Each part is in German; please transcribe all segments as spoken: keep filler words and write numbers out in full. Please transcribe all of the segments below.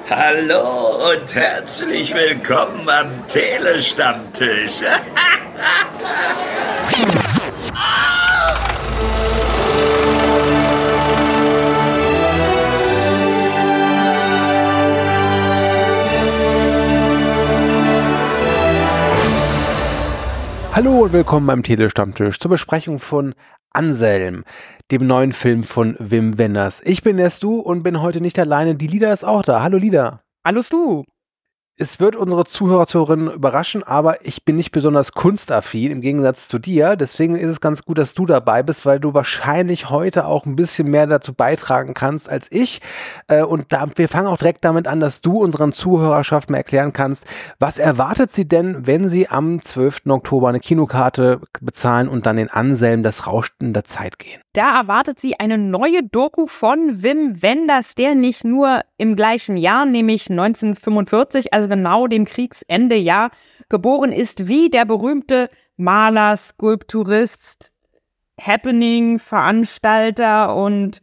Hallo und herzlich willkommen am Telestammtisch. Hallo und willkommen beim Telestammtisch zur Besprechung von Anselm, dem neuen Film von Wim Wenders. Ich bin der Stu und bin heute nicht alleine. Die Lida ist auch da. Hallo Lida. Hallo Stu. Es wird unsere Zuhörer, Zuhörerinnen überraschen, aber ich bin nicht besonders kunstaffin im Gegensatz zu dir. Deswegen ist es ganz gut, dass du dabei bist, weil du wahrscheinlich heute auch ein bisschen mehr dazu beitragen kannst als ich. Und da, wir fangen auch direkt damit an, dass du unseren Zuhörerschaft mal erklären kannst, was erwartet sie denn, wenn sie am zwölften Oktober eine Kinokarte bezahlen und dann in Anselm das Rauschen der Zeit gehen. Da erwartet sie eine neue Doku von Wim Wenders, der nicht nur im gleichen Jahr, nämlich neunzehnhundertfünfundvierzig, also genau dem Kriegsende-Jahr, geboren ist wie der berühmte Maler, Skulpturist, Happening-Veranstalter und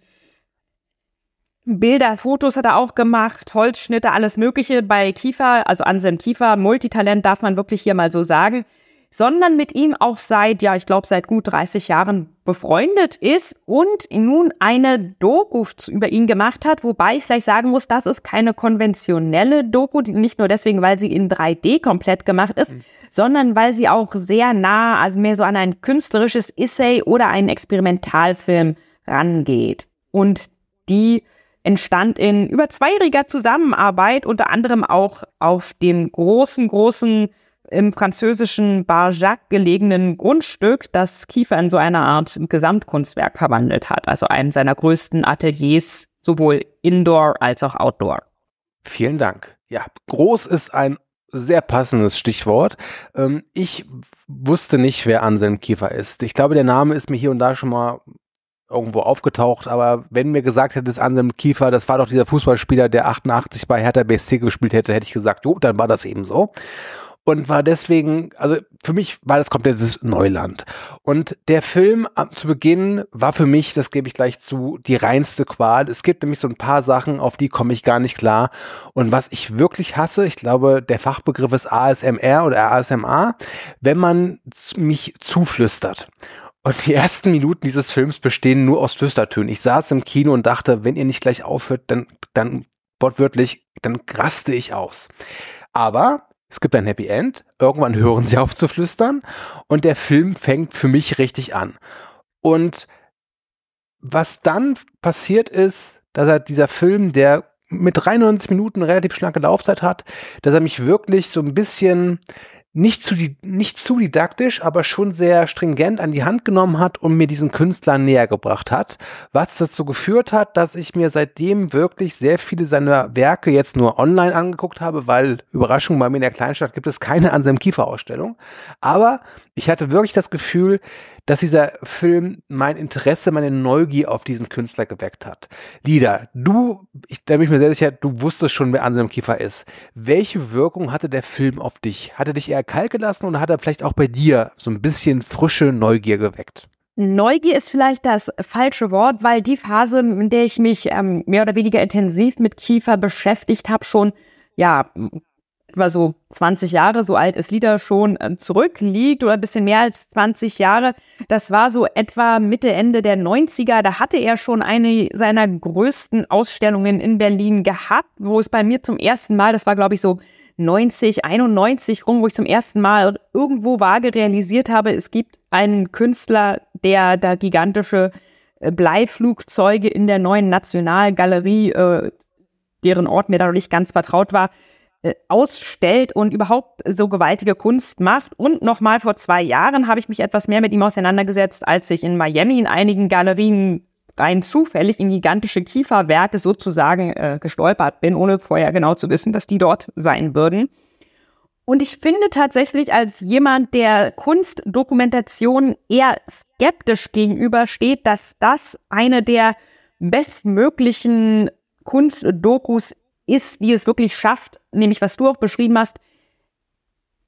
Bilder, Fotos hat er auch gemacht, Holzschnitte, alles Mögliche bei Kiefer, also Anselm Kiefer, Multitalent darf man wirklich hier mal so sagen, sondern mit ihm auch seit, ja, ich glaube, seit gut dreißig Jahren befreundet ist und nun eine Doku über ihn gemacht hat, wobei ich gleich sagen muss, das ist keine konventionelle Doku, nicht nur deswegen, weil sie in drei D komplett gemacht ist, mhm. sondern weil sie auch sehr nah, also mehr so an ein künstlerisches Essay oder einen Experimentalfilm rangeht. Und die entstand in über zweijähriger Zusammenarbeit, unter anderem auch auf dem großen, großen im französischen Barjac gelegenen Grundstück, das Kiefer in so einer Art Gesamtkunstwerk verwandelt hat. Also einem seiner größten Ateliers, sowohl Indoor als auch Outdoor. Vielen Dank. Ja, groß ist ein sehr passendes Stichwort. Ähm, ich wusste nicht, wer Anselm Kiefer ist. Ich glaube, der Name ist mir hier und da schon mal irgendwo aufgetaucht, aber wenn mir gesagt hättest, Anselm Kiefer, das war doch dieser Fußballspieler, der achtundachtzig bei Hertha B S C gespielt hätte, hätte ich gesagt, jo, dann war das eben so. Und war deswegen, also für mich war das komplettes Neuland. Und der Film zu Beginn war für mich, das gebe ich gleich zu, die reinste Qual. Es gibt nämlich so ein paar Sachen, auf die komme ich gar nicht klar. Und was ich wirklich hasse, ich glaube, der Fachbegriff ist A S M R oder A S M A, wenn man mich zuflüstert. Und die ersten Minuten dieses Films bestehen nur aus Flüstertönen. Ich saß im Kino und dachte, wenn ihr nicht gleich aufhört, dann, dann wortwörtlich, dann raste ich aus. Aber es gibt ein Happy End, irgendwann hören sie auf zu flüstern und der Film fängt für mich richtig an. Und was dann passiert ist, dass er dieser Film, der mit dreiundneunzig Minuten relativ schlanke Laufzeit hat, dass er mich wirklich so ein bisschen nicht zu, nicht zu didaktisch, aber schon sehr stringent an die Hand genommen hat und mir diesen Künstler näher gebracht hat, was dazu geführt hat, dass ich mir seitdem wirklich sehr viele seiner Werke jetzt nur online angeguckt habe, weil, Überraschung, bei mir in der Kleinstadt gibt es keine Anselm Kiefer Ausstellung, aber ich hatte wirklich das Gefühl, dass dieser Film mein Interesse, meine Neugier auf diesen Künstler geweckt hat. Lida, du, ich, da bin ich mir sehr sicher, du wusstest schon, wer Anselm Kiefer ist. Welche Wirkung hatte der Film auf dich? Hat er dich eher kalt gelassen oder hat er vielleicht auch bei dir so ein bisschen frische Neugier geweckt? Neugier ist vielleicht das falsche Wort, weil die Phase, in der ich mich ähm, mehr oder weniger intensiv mit Kiefer beschäftigt habe, schon, ja, etwa so zwanzig Jahre, so alt ist Lida schon, äh, zurückliegt oder ein bisschen mehr als zwanzig Jahre. Das war so etwa Mitte, Ende der neunziger. Da hatte er schon eine seiner größten Ausstellungen in Berlin gehabt, wo es bei mir zum ersten Mal, das war glaube ich so neunzig, einundneunzig rum, wo ich zum ersten Mal irgendwo vage realisiert habe, es gibt einen Künstler, der da gigantische äh, Bleiflugzeuge in der Neuen Nationalgalerie, äh, deren Ort mir da noch nicht ganz vertraut war, ausstellt und überhaupt so gewaltige Kunst macht. Und nochmal vor zwei Jahren habe ich mich etwas mehr mit ihm auseinandergesetzt, als ich in Miami in einigen Galerien rein zufällig in gigantische Kieferwerke sozusagen äh, gestolpert bin, ohne vorher genau zu wissen, dass die dort sein würden. Und ich finde tatsächlich als jemand, der Kunstdokumentation eher skeptisch gegenübersteht, dass das eine der bestmöglichen Kunstdokus ist, die es wirklich schafft, nämlich was du auch beschrieben hast,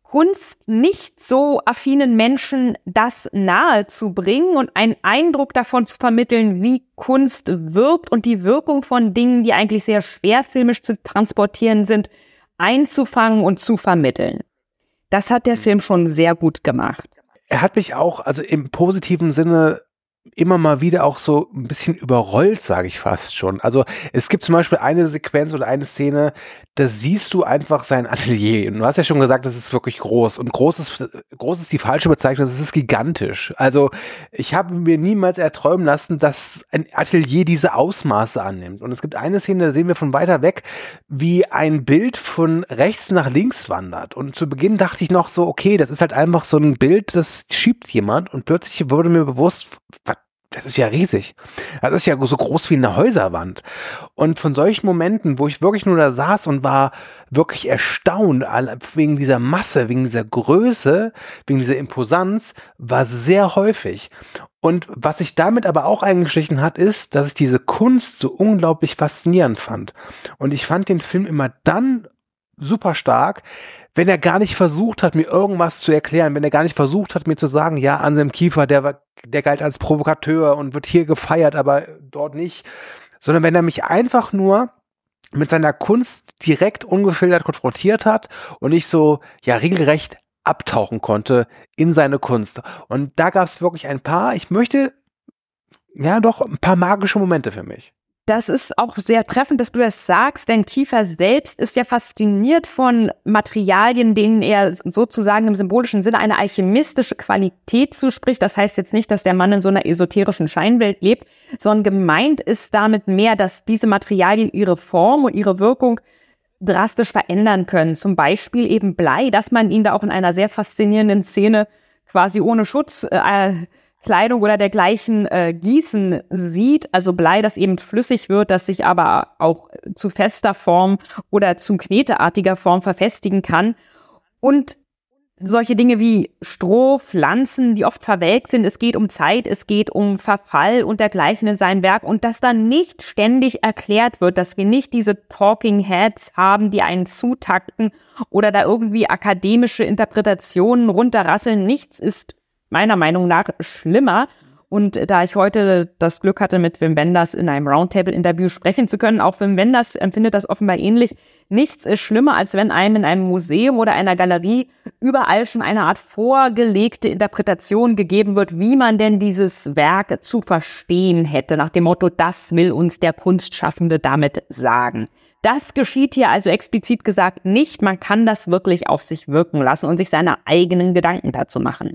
Kunst nicht so affinen Menschen das nahe zu bringen und einen Eindruck davon zu vermitteln, wie Kunst wirkt und die Wirkung von Dingen, die eigentlich sehr schwer filmisch zu transportieren sind, einzufangen und zu vermitteln. Das hat der Film schon sehr gut gemacht. Er hat mich auch, also im positiven Sinne, immer mal wieder auch so ein bisschen überrollt, sage ich fast schon. Also es gibt zum Beispiel eine Sequenz oder eine Szene, da siehst du einfach sein Atelier. Und du hast ja schon gesagt, das ist wirklich groß. Und groß ist, groß ist die falsche Bezeichnung, das ist gigantisch. Also ich habe mir niemals erträumen lassen, dass ein Atelier diese Ausmaße annimmt. Und es gibt eine Szene, da sehen wir von weiter weg, wie ein Bild von rechts nach links wandert. Und zu Beginn dachte ich noch so, okay, das ist halt einfach so ein Bild, das schiebt jemand. Und plötzlich wurde mir bewusst, das ist ja riesig. Das ist ja so groß wie eine Häuserwand. Und von solchen Momenten, wo ich wirklich nur da saß und war wirklich erstaunt wegen dieser Masse, wegen dieser Größe, wegen dieser Imposanz, war sehr häufig. Und was sich damit aber auch eingeschlichen hat, ist, dass ich diese Kunst so unglaublich faszinierend fand. Und ich fand den Film immer dann super stark, wenn er gar nicht versucht hat, mir irgendwas zu erklären, wenn er gar nicht versucht hat, mir zu sagen, ja, Anselm Kiefer, der war, der galt als Provokateur und wird hier gefeiert, aber dort nicht, sondern wenn er mich einfach nur mit seiner Kunst direkt ungefiltert konfrontiert hat und ich so, ja, regelrecht abtauchen konnte in seine Kunst. Und da gab es wirklich ein paar, ich möchte, ja doch, ein paar magische Momente für mich. Das ist auch sehr treffend, dass du das sagst, denn Kiefer selbst ist ja fasziniert von Materialien, denen er sozusagen im symbolischen Sinne eine alchemistische Qualität zuspricht. Das heißt jetzt nicht, dass der Mann in so einer esoterischen Scheinwelt lebt, sondern gemeint ist damit mehr, dass diese Materialien ihre Form und ihre Wirkung drastisch verändern können. Zum Beispiel eben Blei, dass man ihn da auch in einer sehr faszinierenden Szene quasi ohne Schutz äh, Kleidung oder dergleichen äh, gießen sieht, also Blei, das eben flüssig wird, das sich aber auch zu fester Form oder zu kneteartiger Form verfestigen kann. Und solche Dinge wie Stroh, Pflanzen, die oft verwelkt sind, es geht um Zeit, es geht um Verfall und dergleichen in seinem Werk und dass dann nicht ständig erklärt wird, dass wir nicht diese Talking Heads haben, die einen zutakten oder da irgendwie akademische Interpretationen runterrasseln. Nichts ist meiner Meinung nach schlimmer. Und da ich heute das Glück hatte, mit Wim Wenders in einem Roundtable-Interview sprechen zu können, auch Wim Wenders empfindet das offenbar ähnlich. Nichts ist schlimmer, als wenn einem in einem Museum oder einer Galerie überall schon eine Art vorgelegte Interpretation gegeben wird, wie man denn dieses Werk zu verstehen hätte, nach dem Motto, das will uns der Kunstschaffende damit sagen. Das geschieht hier also explizit gesagt nicht. Man kann das wirklich auf sich wirken lassen und sich seine eigenen Gedanken dazu machen.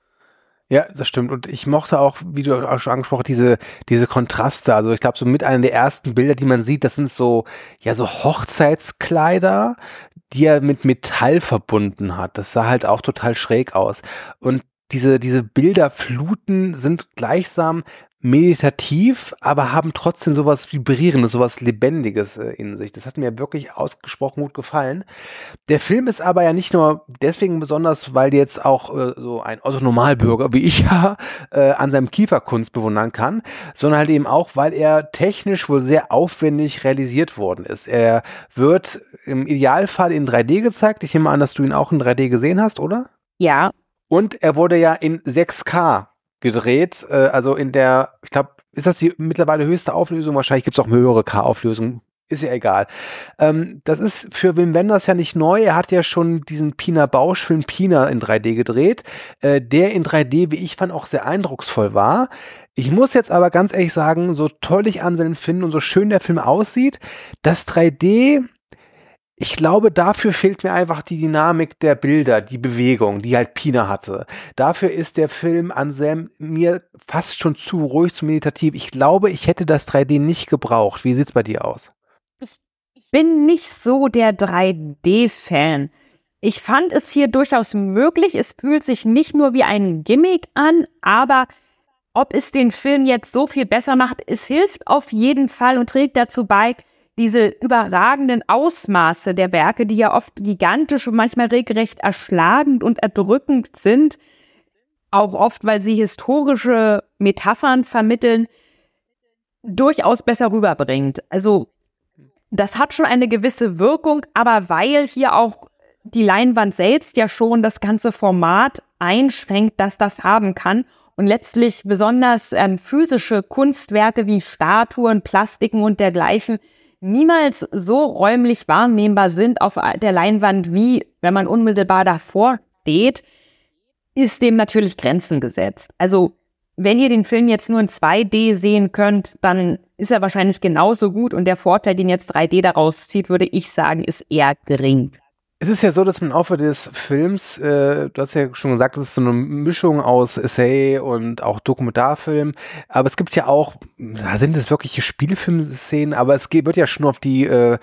Ja, das stimmt. Und ich mochte auch, wie du auch schon angesprochen hast, diese, diese Kontraste. Also ich glaube, so mit einer der ersten Bilder, die man sieht, das sind so, ja, so Hochzeitskleider, die er mit Metall verbunden hat. Das sah halt auch total schräg aus. Und diese, diese Bilderfluten sind gleichsam meditativ, aber haben trotzdem sowas Vibrierendes, sowas Lebendiges äh, in sich. Das hat mir wirklich ausgesprochen gut gefallen. Der Film ist aber ja nicht nur deswegen besonders, weil jetzt auch äh, so ein Otto-Normalbürger wie ich ja äh, an seinem Kieferkunst bewundern kann, sondern halt eben auch, weil er technisch wohl sehr aufwendig realisiert worden ist. Er wird im Idealfall in drei D gezeigt. Ich nehme an, dass du ihn auch in drei D gesehen hast, oder? Ja. Und er wurde ja in sechs K gedreht, äh, also in der, ich glaube, ist das die mittlerweile höchste Auflösung? Wahrscheinlich gibt es auch eine höhere K-Auflösung. Ist ja egal. Ähm, das ist für Wim Wenders ja nicht neu. Er hat ja schon diesen Pina Bausch-Film Pina in drei D gedreht, äh, der in drei D, wie ich fand, auch sehr eindrucksvoll war. Ich muss jetzt aber ganz ehrlich sagen, so toll ich Anselm finde und so schön der Film aussieht, das drei D, ich glaube, dafür fehlt mir einfach die Dynamik der Bilder, die Bewegung, die halt Pina hatte. Dafür ist der Film Anselm mir fast schon zu ruhig, zu meditativ. Ich glaube, ich hätte das drei D nicht gebraucht. Wie sieht's bei dir aus? Ich bin nicht so der drei D-Fan. Ich fand es hier durchaus möglich. Es fühlt sich nicht nur wie ein Gimmick an, aber ob es den Film jetzt so viel besser macht, es hilft auf jeden Fall und trägt dazu bei, diese überragenden Ausmaße der Werke, die ja oft gigantisch und manchmal regelrecht erschlagend und erdrückend sind, auch oft, weil sie historische Metaphern vermitteln, durchaus besser rüberbringt. Also das hat schon eine gewisse Wirkung, aber weil hier auch die Leinwand selbst ja schon das ganze Format einschränkt, dass das haben kann. Und letztlich besonders ähm, physische Kunstwerke wie Statuen, Plastiken und dergleichen niemals so räumlich wahrnehmbar sind auf der Leinwand, wie wenn man unmittelbar davor steht, ist dem natürlich Grenzen gesetzt. Also wenn ihr den Film jetzt nur in zwei D sehen könnt, dann ist er wahrscheinlich genauso gut und der Vorteil, den jetzt drei D daraus zieht, würde ich sagen, ist eher gering. Es ist ja so, dass man im Laufe des Films, äh, du hast ja schon gesagt, das ist so eine Mischung aus Essay und auch Dokumentarfilm, aber es gibt ja auch, da sind es wirkliche Spielfilmszenen, aber es geht, wird ja schon auf die äh,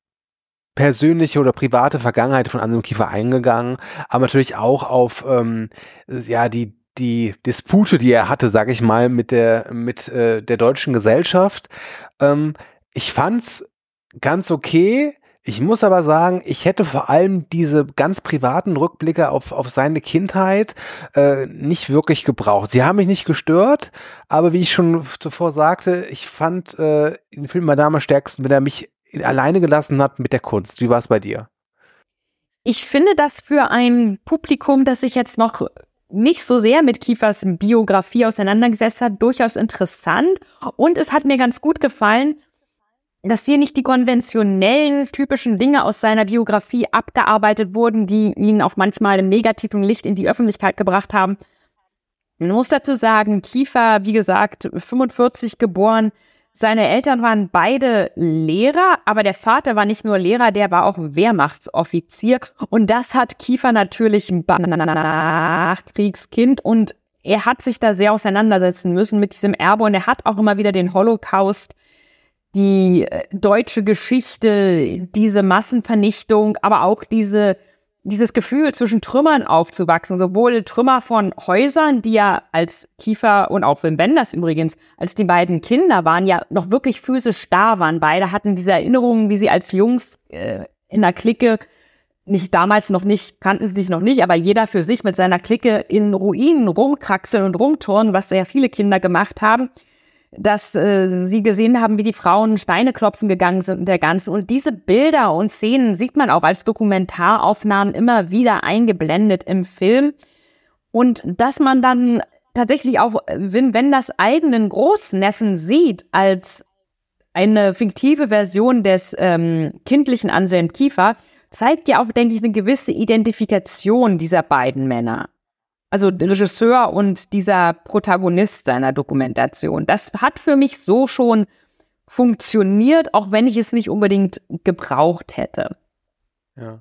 persönliche oder private Vergangenheit von Anselm Kiefer eingegangen, aber natürlich auch auf ähm, ja die die Dispute, die er hatte, sage ich mal, mit der mit äh, der deutschen Gesellschaft. Ähm, ich fand's ganz okay. Ich muss aber sagen, ich hätte vor allem diese ganz privaten Rückblicke auf, auf seine Kindheit äh, nicht wirklich gebraucht. Sie haben mich nicht gestört, aber wie ich schon zuvor sagte, ich fand äh, den Film Madame am stärksten, wenn er mich alleine gelassen hat mit der Kunst. Wie war es bei dir? Ich finde das für ein Publikum, das sich jetzt noch nicht so sehr mit Kiefers Biografie auseinandergesetzt hat, durchaus interessant. Und es hat mir ganz gut gefallen, dass hier nicht die konventionellen, typischen Dinge aus seiner Biografie abgearbeitet wurden, die ihn auch manchmal im negativen Licht in die Öffentlichkeit gebracht haben. Man muss dazu sagen, Kiefer, wie gesagt, fünfundvierzig geboren. Seine Eltern waren beide Lehrer, aber der Vater war nicht nur Lehrer, der war auch Wehrmachtsoffizier. Und das hat Kiefer natürlich ein Nachkriegskind und er hat sich da sehr auseinandersetzen müssen mit diesem Erbe und er hat auch immer wieder den Holocaust, die deutsche Geschichte, diese Massenvernichtung, aber auch diese, dieses Gefühl, zwischen Trümmern aufzuwachsen, sowohl Trümmer von Häusern, die ja als Kiefer und auch Wim Wenders übrigens, als die beiden Kinder waren, ja noch wirklich physisch da waren. Beide hatten diese Erinnerungen, wie sie als Jungs äh, in der Clique, nicht damals noch nicht, kannten sie sich noch nicht, aber jeder für sich mit seiner Clique in Ruinen rumkraxeln und rumturnen, was sehr viele Kinder gemacht haben, dass äh, sie gesehen haben, wie die Frauen Steine klopfen gegangen sind und der Ganze. Und diese Bilder und Szenen sieht man auch als Dokumentaraufnahmen immer wieder eingeblendet im Film. Und dass man dann tatsächlich auch Wim Wenders eigenen Großneffen sieht als eine fiktive Version des ähm, kindlichen Anselm Kiefer, zeigt ja auch, denke ich, eine gewisse Identifikation dieser beiden Männer. Also der Regisseur und dieser Protagonist seiner Dokumentation. Das hat für mich so schon funktioniert, auch wenn ich es nicht unbedingt gebraucht hätte. Ja.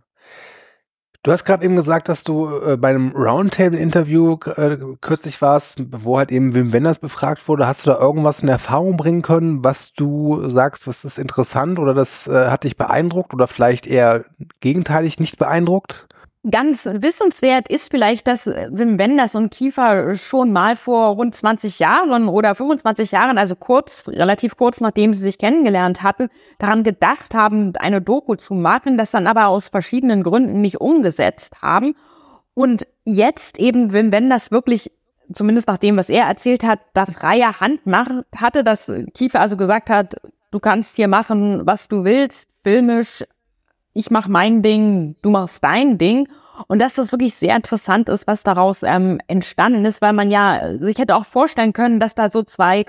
Du hast gerade eben gesagt, dass du äh, bei einem Roundtable-Interview äh, kürzlich warst, wo halt eben Wim Wenders befragt wurde. Hast du da irgendwas in Erfahrung bringen können, was du sagst, was ist interessant oder das äh, hat dich beeindruckt oder vielleicht eher gegenteilig nicht beeindruckt? Ganz wissenswert ist vielleicht, dass Wim Wenders und Kiefer schon mal vor rund zwanzig Jahren oder fünfundzwanzig Jahren, also kurz, relativ kurz nachdem sie sich kennengelernt hatten, daran gedacht haben, eine Doku zu machen, das dann aber aus verschiedenen Gründen nicht umgesetzt haben. Und jetzt eben Wim Wenders wirklich, zumindest nach dem, was er erzählt hat, da freie Hand macht, hatte, dass Kiefer also gesagt hat, du kannst hier machen, was du willst, filmisch, ich mach mein Ding, du machst dein Ding. Und dass das wirklich sehr interessant ist, was daraus ähm, entstanden ist, weil man ja sich hätte auch vorstellen können, dass da so zwei,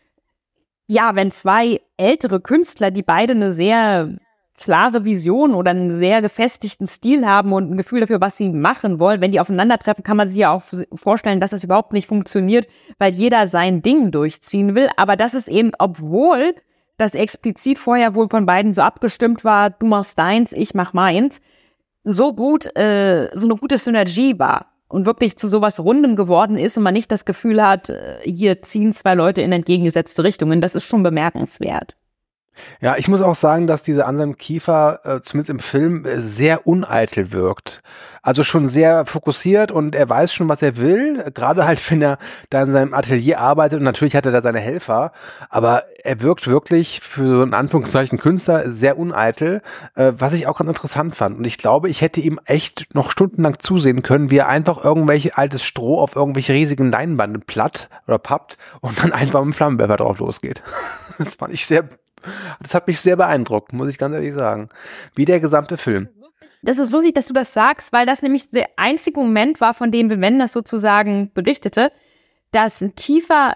ja, wenn zwei ältere Künstler, die beide eine sehr klare Vision oder einen sehr gefestigten Stil haben und ein Gefühl dafür, was sie machen wollen, wenn die aufeinandertreffen, kann man sich ja auch vorstellen, dass das überhaupt nicht funktioniert, weil jeder sein Ding durchziehen will. Aber das ist eben, obwohl das explizit vorher wohl von beiden so abgestimmt war, du machst deins, ich mach meins, so gut, äh, so eine gute Synergie war und wirklich zu sowas Rundem geworden ist und man nicht das Gefühl hat, äh, hier ziehen zwei Leute in entgegengesetzte Richtungen, das ist schon bemerkenswert. Ja, ich muss auch sagen, dass dieser Anselm Kiefer, äh, zumindest im Film, äh, sehr uneitel wirkt. Also schon sehr fokussiert und er weiß schon, was er will. Gerade halt, wenn er da in seinem Atelier arbeitet und natürlich hat er da seine Helfer. Aber er wirkt wirklich für so in Anführungszeichen Künstler sehr uneitel, äh, was ich auch ganz interessant fand. Und ich glaube, ich hätte ihm echt noch stundenlang zusehen können, wie er einfach irgendwelche altes Stroh auf irgendwelche riesigen Leinwände platt oder pappt und dann einfach mit dem Flammenwerfer drauf losgeht. Das fand ich sehr Das hat mich sehr beeindruckt, muss ich ganz ehrlich sagen. Wie der gesamte Film. Das ist lustig, dass du das sagst, weil das nämlich der einzige Moment war, von dem Wim Wenders sozusagen berichtete, dass Kiefer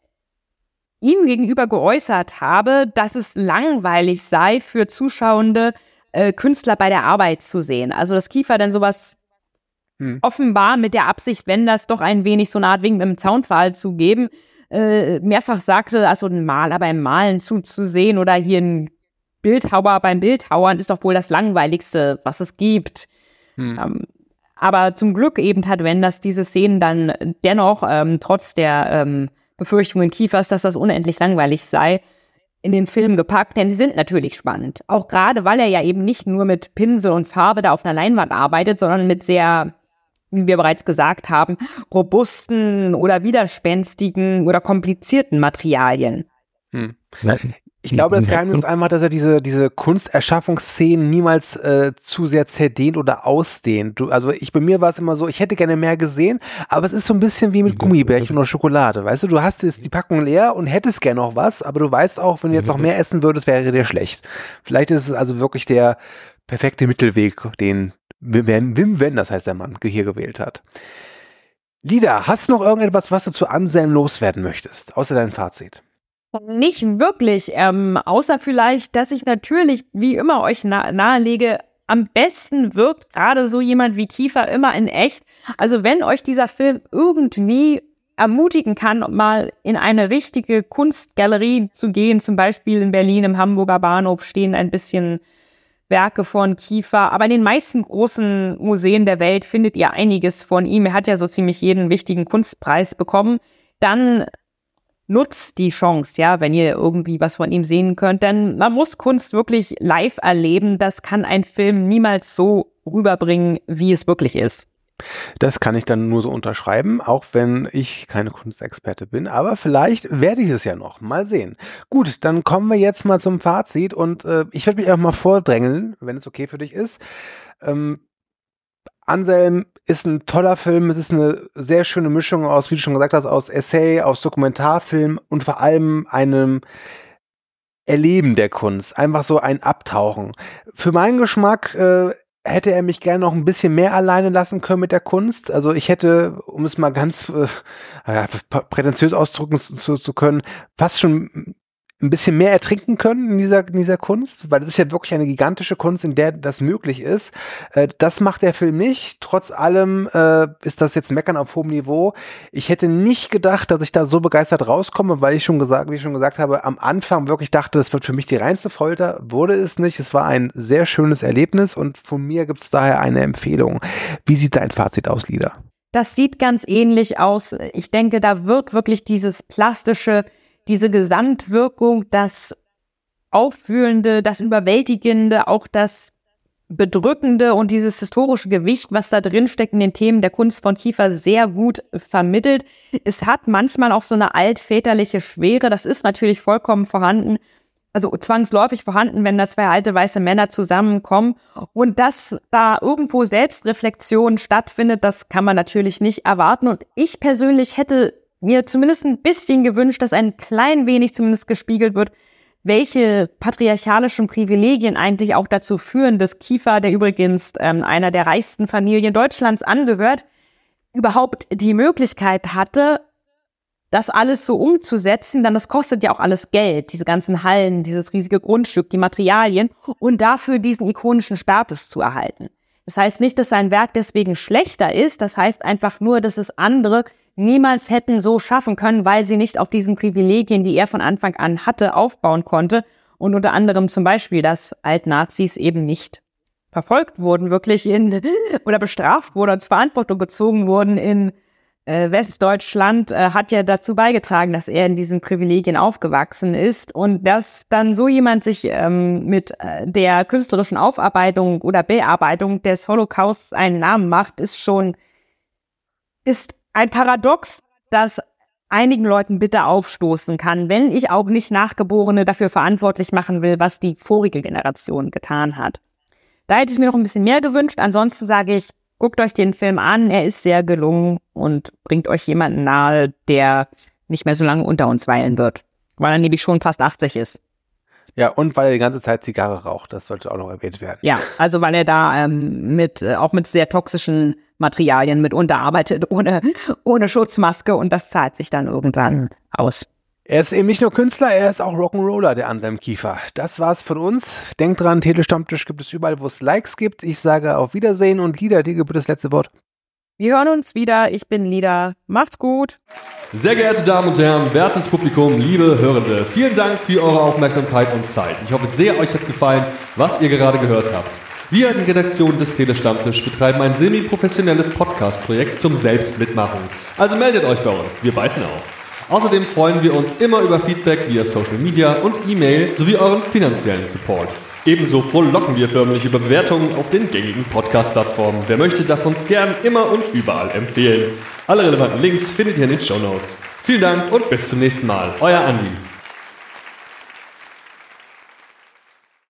ihm gegenüber geäußert habe, dass es langweilig sei für zuschauende äh, Künstler bei der Arbeit zu sehen. Also dass Kiefer dann sowas hm. offenbar mit der Absicht, Wenders doch ein wenig so eine Art Wink mit dem Zaunpfahl zu geben, äh, mehrfach sagte, also ein Maler beim Malen zuzusehen oder hier ein Bildhauer beim Bildhauern ist doch wohl das Langweiligste, was es gibt. Hm. Ähm, aber zum Glück eben hat Wenders diese Szenen dann dennoch, ähm, trotz der ähm, Befürchtungen Kiefers, dass das unendlich langweilig sei, in den Film gepackt, denn sie sind natürlich spannend. Auch gerade, weil er ja eben nicht nur mit Pinsel und Farbe da auf einer Leinwand arbeitet, sondern mit sehr, wie wir bereits gesagt haben, robusten oder widerspenstigen oder komplizierten Materialien. Hm. Ich glaube, das Geheimnis ist einfach, dass er diese, diese Kunsterschaffungsszenen niemals äh, zu sehr zerdehnt oder ausdehnt. Du, also ich, bei mir war es immer so, ich hätte gerne mehr gesehen, aber es ist so ein bisschen wie mit Gummibärchen oder Schokolade. Weißt du, du hast jetzt die Packung leer und hättest gerne noch was, aber du weißt auch, wenn du jetzt noch mehr essen würdest, wäre dir schlecht. Vielleicht ist es also wirklich der perfekte Mittelweg, den Wim, Wim Wenders, heißt der Mann, hier gewählt hat. Lida, hast du noch irgendetwas, was du zu Anselm loswerden möchtest, außer dein Fazit? Nicht wirklich, ähm, außer vielleicht, dass ich natürlich, wie immer, euch na- nahelege, am besten wirkt gerade so jemand wie Kiefer immer in echt. Also wenn euch dieser Film irgendwie ermutigen kann, mal in eine richtige Kunstgalerie zu gehen, zum Beispiel in Berlin im Hamburger Bahnhof stehen ein bisschen Werke von Kiefer, aber in den meisten großen Museen der Welt findet ihr einiges von ihm. Er hat ja so ziemlich jeden wichtigen Kunstpreis bekommen. Dann nutzt die Chance, ja, wenn ihr irgendwie was von ihm sehen könnt, denn man muss Kunst wirklich live erleben. Das kann ein Film niemals so rüberbringen, wie es wirklich ist. Das kann ich dann nur so unterschreiben, auch wenn ich keine Kunstexperte bin, aber vielleicht werde ich es ja noch. Mal sehen. Gut, dann kommen wir jetzt mal zum Fazit und äh, ich werde mich einfach mal vordrängeln, wenn es okay für dich ist. Ähm, Anselm ist ein toller Film, es ist eine sehr schöne Mischung aus, wie du schon gesagt hast, aus Essay, aus Dokumentarfilm und vor allem einem Erleben der Kunst, einfach so ein Abtauchen. Für meinen Geschmack äh, hätte er mich gerne noch ein bisschen mehr alleine lassen können mit der Kunst. Also ich hätte, um es mal ganz äh, ja, prätentiös ausdrücken zu, zu können, fast schon ein bisschen mehr ertrinken können in dieser, in dieser Kunst, weil es ist ja wirklich eine gigantische Kunst, in der das möglich ist. Äh, das macht der Film nicht. Trotz allem äh, ist das jetzt Meckern auf hohem Niveau. Ich hätte nicht gedacht, dass ich da so begeistert rauskomme, weil ich schon gesagt, wie ich schon gesagt habe, am Anfang wirklich dachte, das wird für mich die reinste Folter. Wurde es nicht. Es war ein sehr schönes Erlebnis und von mir gibt es daher eine Empfehlung. Wie sieht dein Fazit aus, Lida? Das sieht ganz ähnlich aus. Ich denke, da wird wirklich dieses plastische, diese Gesamtwirkung, das Aufwühlende, das Überwältigende, auch das Bedrückende und dieses historische Gewicht, was da drin steckt in den Themen der Kunst von Kiefer, sehr gut vermittelt. Es hat manchmal auch so eine altväterliche Schwere, das ist natürlich vollkommen vorhanden, also zwangsläufig vorhanden, wenn da zwei alte weiße Männer zusammenkommen. Und dass da irgendwo Selbstreflexion stattfindet, das kann man natürlich nicht erwarten. Und ich persönlich hätte mir zumindest ein bisschen gewünscht, dass ein klein wenig zumindest gespiegelt wird, welche patriarchalischen Privilegien eigentlich auch dazu führen, dass Kiefer, der übrigens ähm, einer der reichsten Familien Deutschlands angehört, überhaupt die Möglichkeit hatte, das alles so umzusetzen, denn das kostet ja auch alles Geld, diese ganzen Hallen, dieses riesige Grundstück, die Materialien und dafür diesen ikonischen Status zu erhalten. Das heißt nicht, dass sein Werk deswegen schlechter ist, das heißt einfach nur, dass es andere niemals hätten so schaffen können, weil sie nicht auf diesen Privilegien, die er von Anfang an hatte, aufbauen konnte. Und unter anderem zum Beispiel, dass Altnazis eben nicht verfolgt wurden, wirklich in oder bestraft wurden, zur Verantwortung gezogen wurden in äh, Westdeutschland, äh, hat ja dazu beigetragen, dass er in diesen Privilegien aufgewachsen ist. Und dass dann so jemand sich ähm, mit äh, der künstlerischen Aufarbeitung oder Bearbeitung des Holocausts einen Namen macht, ist schon, ist ein Paradox, das einigen Leuten bitter aufstoßen kann, wenn ich auch nicht Nachgeborene dafür verantwortlich machen will, was die vorige Generation getan hat. Da hätte ich mir noch ein bisschen mehr gewünscht. Ansonsten sage ich, guckt euch den Film an, er ist sehr gelungen und bringt euch jemanden nahe, der nicht mehr so lange unter uns weilen wird, weil er nämlich schon fast achtzig ist. Ja, und weil er die ganze Zeit Zigarre raucht, das sollte auch noch erwähnt werden. Ja, also weil er da ähm, mit äh, auch mit sehr toxischen Materialien mitunter arbeitet, ohne, ohne Schutzmaske und das zahlt sich dann irgendwann aus. Er ist eben nicht nur Künstler, er ist auch Rock'n'Roller, der Anselm Kiefer. Das war's von uns. Denkt dran, Telestammtisch gibt es überall, wo es Likes gibt. Ich sage auf Wiedersehen und Lieder, dir gebührt das letzte Wort. Wir hören uns wieder. Ich bin Lida. Macht's gut. Sehr geehrte Damen und Herren, wertes Publikum, liebe Hörende, vielen Dank für eure Aufmerksamkeit und Zeit. Ich hoffe sehr, euch hat gefallen, was ihr gerade gehört habt. Wir, die Redaktion des Telestammtisch, betreiben ein semi-professionelles Podcast-Projekt zum Selbstmitmachen. Also meldet euch bei uns, wir beißen auf. Außerdem freuen wir uns immer über Feedback via Social Media und E-Mail sowie euren finanziellen Support. Ebenso frohlocken wir förmlich über Bewertungen auf den gängigen Podcast-Plattformen. Wer möchte, darf uns gern immer und überall empfehlen. Alle relevanten Links findet ihr in den Shownotes. Vielen Dank und bis zum nächsten Mal. Euer Andi.